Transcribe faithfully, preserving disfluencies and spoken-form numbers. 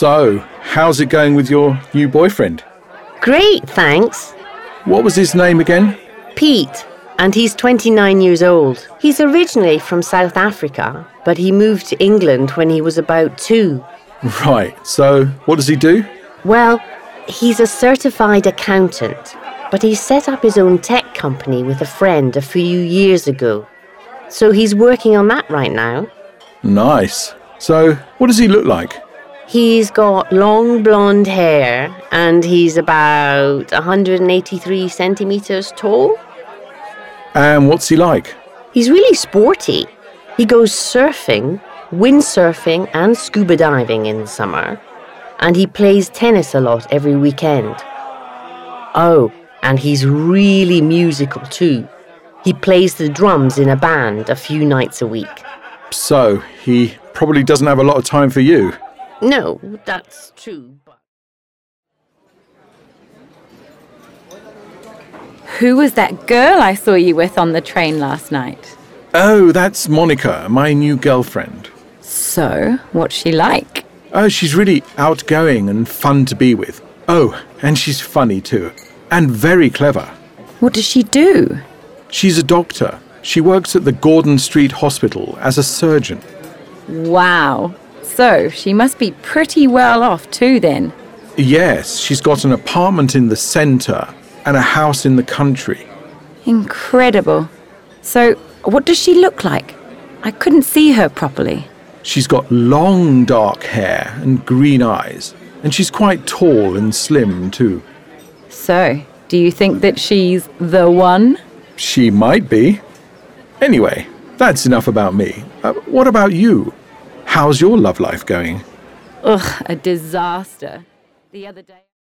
So, how's it going with your new boyfriend? Great, thanks. What was his name again? Pete, and he's twenty-nine years old. He's originally from South Africa, but he moved to England when he was about two. Right, so what does he do? Well, he's a certified accountant, but he set up his own tech company with a friend a few years ago. So he's working on that right now. Nice. So, what does he look like? He's got long blonde hair and he's about one hundred eighty-three centimetres tall. And what's he like? He's really sporty. He goes surfing, windsurfing and scuba diving in the summer. And he plays tennis a lot every weekend. Oh, and he's really musical too. He plays the drums in a band a few nights a week. So, he probably doesn't have a lot of time for you. No, that's true. But... Who was that girl I saw you with on the train last night? Oh, that's Monica, my new girlfriend. So, what's she like? Oh, she's really outgoing and fun to be with. Oh, and she's funny too. And very clever. What does she do? She's a doctor. She works at the Gordon Street Hospital as a surgeon. Wow. So, she must be pretty well off too then. Yes, she's got an apartment in the centre and a house in the country. Incredible. So, what does she look like? I couldn't see her properly. She's got long dark hair and green eyes, and she's quite tall and slim too. So, do you think that she's the one? She might be. Anyway, that's enough about me. Uh, what about you? How's your love life going? Ugh, a disaster. The other day...